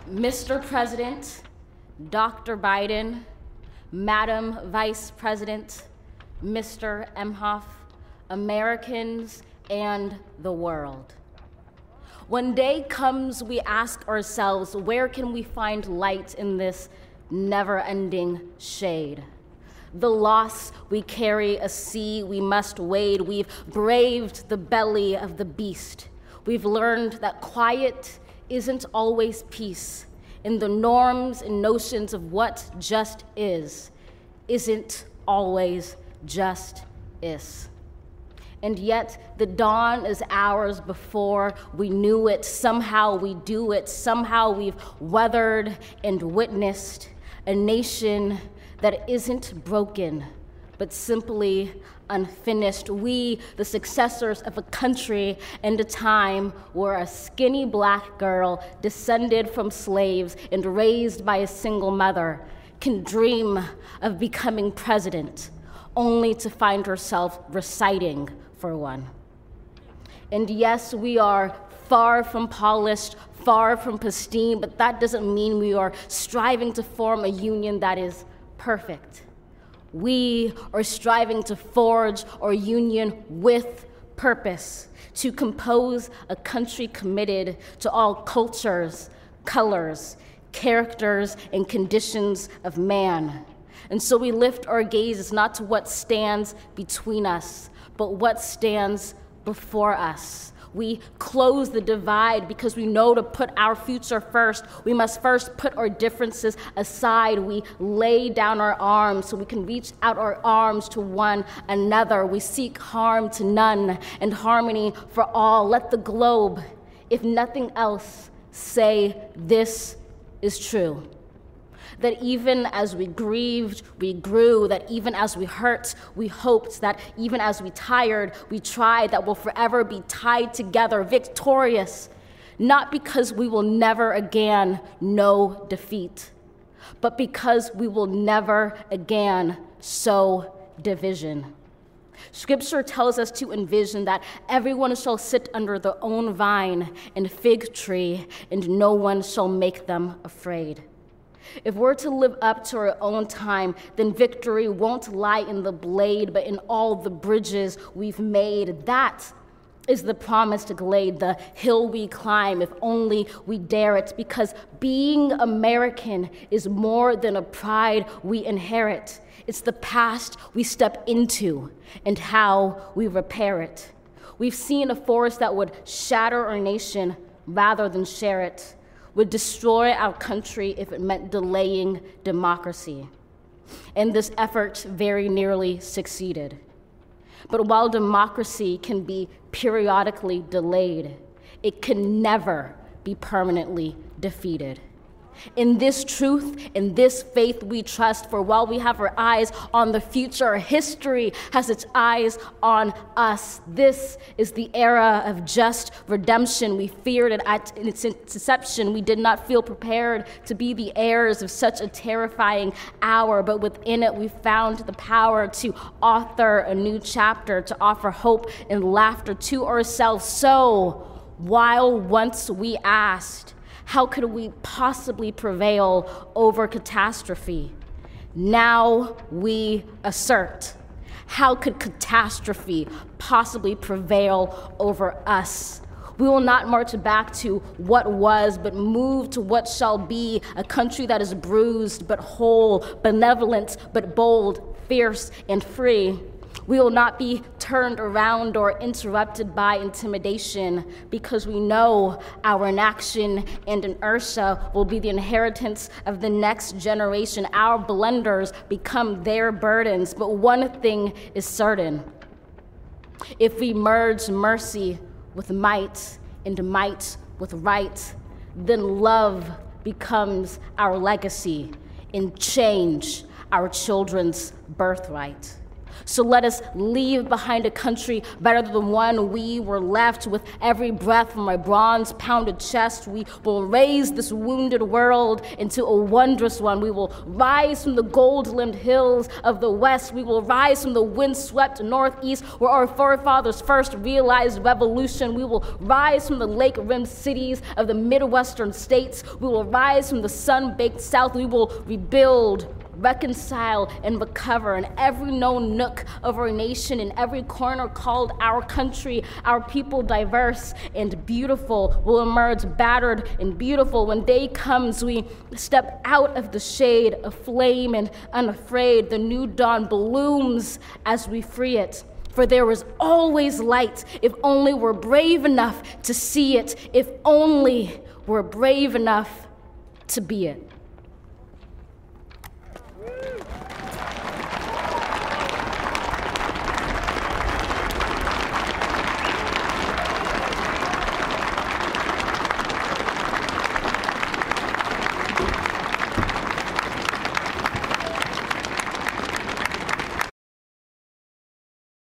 Mr. President, Dr. Biden, Madam Vice President, Mr. Emhoff, Americans, and the world. When day comes, we ask ourselves, where can we find light in this never-ending shade? The loss we carry, a sea we must wade. We've braved the belly of the beast. We've learned that quiet isn't always peace, and the norms and notions of what just isn't always just is. And yet the dawn is ours before we knew it. Somehow we do it. Somehow we've weathered and witnessed a nation that isn't broken, but simply unfinished. We, the successors of a country and a time where a skinny black girl descended from slaves and raised by a single mother can dream of becoming president, only to find herself reciting for one. And yes, we are far from polished, far from pristine, but that doesn't mean we are striving to form a union that is perfect. We are striving to forge our union with purpose, to compose a country committed to all cultures, colors, characters, and conditions of man. And so we lift our gazes not to what stands between us, but what stands before us. We close the divide because we know to put our future first, we must first put our differences aside. We lay down our arms so we can reach out our arms to one another. We seek harm to none and harmony for all. Let the globe, if nothing else, say this is true. That even as we grieved, we grew, that even as we hurt, we hoped, that even as we tired, we tried, that we'll forever be tied together, victorious, not because we will never again know defeat, but because we will never again sow division. Scripture tells us to envision that everyone shall sit under their own vine and fig tree, and no one shall make them afraid. If we're to live up to our own time, then victory won't lie in the blade, but in all the bridges we've made. That is the promised glade, the hill we climb, if only we dare it, because being American is more than a pride we inherit. It's the past we step into and how we repair it. We've seen a force that would shatter our nation rather than share it, would destroy our country if it meant delaying democracy. And this effort very nearly succeeded. But while democracy can be periodically delayed, it can never be permanently defeated. In this truth, in this faith we trust, for while we have our eyes on the future, history has its eyes on us. This is the era of just redemption. We feared it at its inception. We did not feel prepared to be the heirs of such a terrifying hour, but within it we found the power to author a new chapter, to offer hope and laughter to ourselves. So, while once we asked, how could we possibly prevail over catastrophe? Now we assert, how could catastrophe possibly prevail over us? We will not march back to what was, but move to what shall be, a country that is bruised but whole, benevolent but bold, fierce and free. We will not be turned around or interrupted by intimidation, because we know our inaction and inertia will be the inheritance of the next generation. Our blunders become their burdens, but one thing is certain. If we merge mercy with might and might with right, then love becomes our legacy and change our children's birthright. So let us leave behind a country better than the one we were left. With every breath from my bronze-pounded chest, we will raise this wounded world into a wondrous one. We will rise from the gold-limbed hills of the West. We will rise from the wind-swept Northeast, where our forefathers first realized revolution. We will rise from the lake-rimmed cities of the Midwestern states. We will rise from the sun-baked South. We will rebuild, reconcile, and recover in every known nook of our nation, in every corner called our country. Our people, diverse and beautiful, will emerge battered and beautiful. When day comes, we step out of the shade, aflame and unafraid. The new dawn blooms as we free it. For there is always light, if only we're brave enough to see it, if only we're brave enough to be it.